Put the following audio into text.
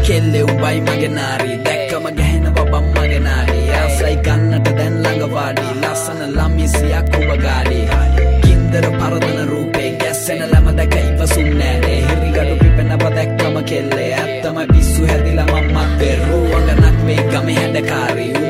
කෙල්ලේ උඹයි මගේ නාරි දැක්කම ගැහෙනවා බම් මගේ නාරි ආසයි ගන්නට දැන් ළඟ වාඩි ලස්සන ළමිසියක් උඹ ගාඩි කින්දර පරදන රූපේ ගැස්සෙන ළම දැක ඉවසුන්නේ නෑ හිරිගඩු පිපෙනව දැක්කම කෙල්ලේ ඇත්තම පිස්සු හැදිලා මම මත්තේ රුවඟනක් මේ ගමේ හැඩකාරී